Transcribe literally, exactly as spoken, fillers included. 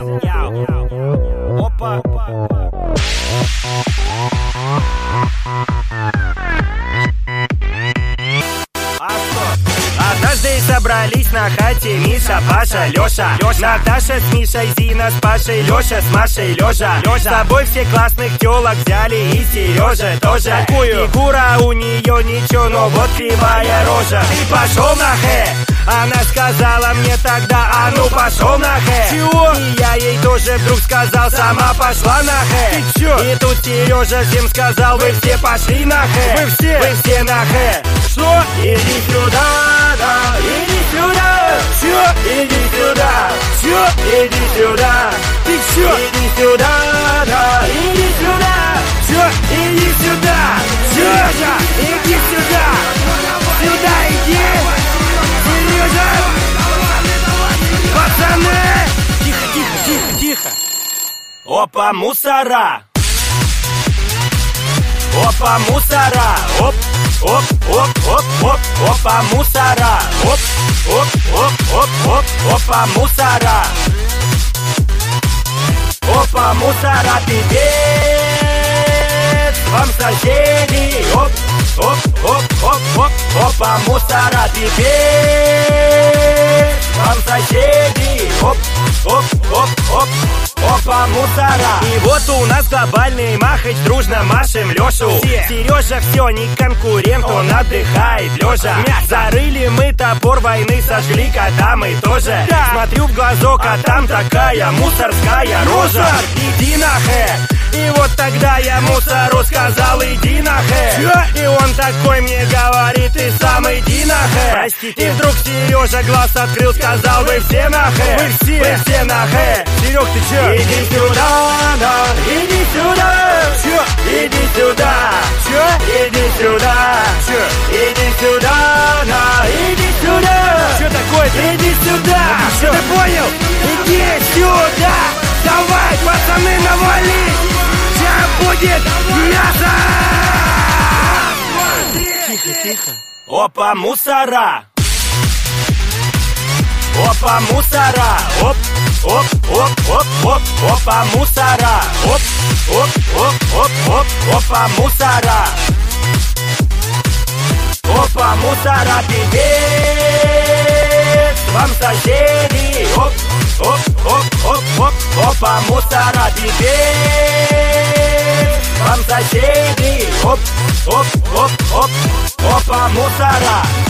Опа. Однажды собрались на хате Миша, Паша, Лёша, Лёша, Наташа с Мишей, Зина с Пашей, Лёша с Машей, Лёжа, Лёжа. С собой все классных тёлок взяли и Серёжа тоже. Какую? Фигура у неё ничего, но вот кривая рожа. Ты пошёл нахэ? Она сказала мне тогда, а ну пошёл нахэ. Чего? И я ей тоже вдруг сказал, сама пошла нахэ. Ты чё? И тут Серёжа всем сказал, вы все пошли нахэ. Вы все? Вы все нахэ. Что? Иди сюда, да, иди сюда. Чё? Иди сюда. Чё? Иди сюда. Ты чё? Иди сюда, да, иди сюда. Чё? Иди сюда. Серёжа, иди сюда. Сюда иди. Серёжа. Пацаны. Тихо, тихо, тихо, тихо. Опа, мусора. Опа, мусора. Оп. Оп, оп, оп, оп, опа, мусора. Оп, оп, оп, оп, оп, опа, мусора. Опа, мусора, пипец вам соседи. Оп, оп, оп, оп, оп, опа, мусора, пипец вам соседи. Оп, оп, оп, оп, опа, мусора. И вот у нас глобальный махач, дружно машем Лёшу. Серёжа все, не конкурент, он отдыхает лёжа. Зарыли мы топор войны, сожгли кота мы тоже. Смотрю в глазок, а там такая мусорская рожа. Иди нахэ. И вот тогда я мусору сказал, иди нахэ. И он такой мне говорит, ты сам иди нахэ. Простите. И вдруг Серёжа глаз открыл, сказал, вы все нахэ. Вы все, вы все нахэ. Серёг, ты чё? Иди сюда, да, иди сюда. Чё? Иди сюда. Чё? Иди сюда. Чё? Иди сюда, да, иди сюда. Чё такое-то? Иди сюда. Чё? Ты понял? Иди сюда. Давай, пацаны, навали. Сейчас будет мясо. Тихо, тихо. Опа, мусора. Опа, мусора. Оп, оп, оп, оп, оп, опа, мусора. Оп, оп, оп, оп, оп, опа, мусора. Опа, мусора, пипец вам соседи. Оп, оп, оп, оп, оп, опа, мусора, пипец вам соседи. Оп, оп, оп, оп, опа, мусора.